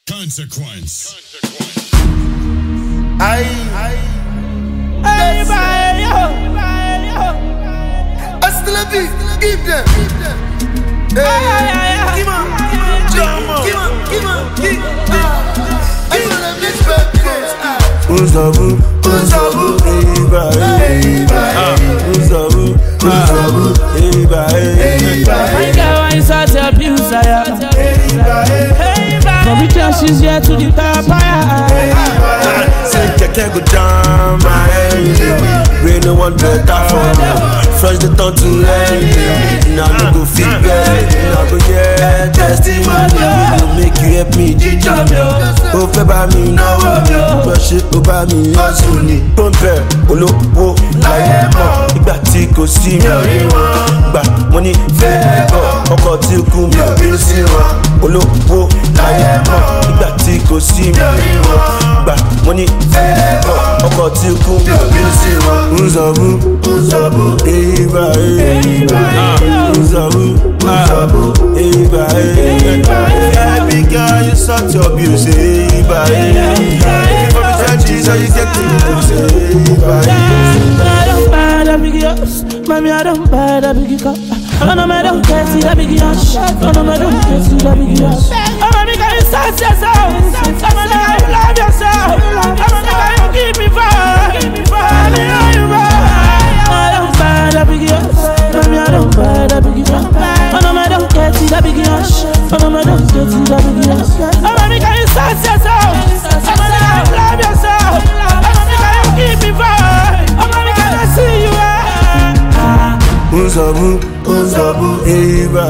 Consequence. Hasta la vie, give them. Give on, give on. Uzabu, My girl, why you such a abuser? From return, she's here to the papaya. say keke go jam my head. We no want better for me. Fresh the thought to end. Now no go fit bed. Now go get testimony. Go make you help me jijam yo. O fe ba mi náwó mi. Brush it over me hustle ni. Pọ́ńpẹ́ olówó láyé mọ̀. Ìgbà tí kò sí mi ò rí wọn. Gbà wọ́n ní fẹ́ bọ̀. Ọkọ̀ tí kú mi ò bí sí wọn. Olówó láyé mọ̀. Ìgbà tí kò sí mi ò rí wọn. Gbà wọ́n ní fẹ́ bọ̀. Ọkọ̀ tí kú mi ò bí sí wọn. Uzabu, eba, Uzabu, eba, baby girl, you such your beauty, eba, for the trenches, how you get to eba. I don't buy the big house, mommy, I don't buy the big car. I don't get to the big house. I don't get to the big house. I'm a nigga, you start yourself. I'm a nigga, you love yourself. I'm a nigga, you keep me fine. I don't buy the big house, mommy, I don't buy the big car. I don't get to the big house. I don't get to the big house. I'm a nigga, you start yourself. I'm a nigga, you love yourself. I'm a nigga, you keep me fine. I'm a nigga, I see you. Uzabu, eba,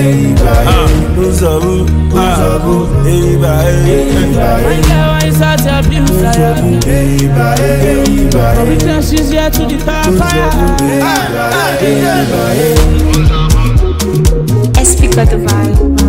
Uzabu, eba, My girl, why you such a abuser? From return, she's here to the papaya. Explica the vibe.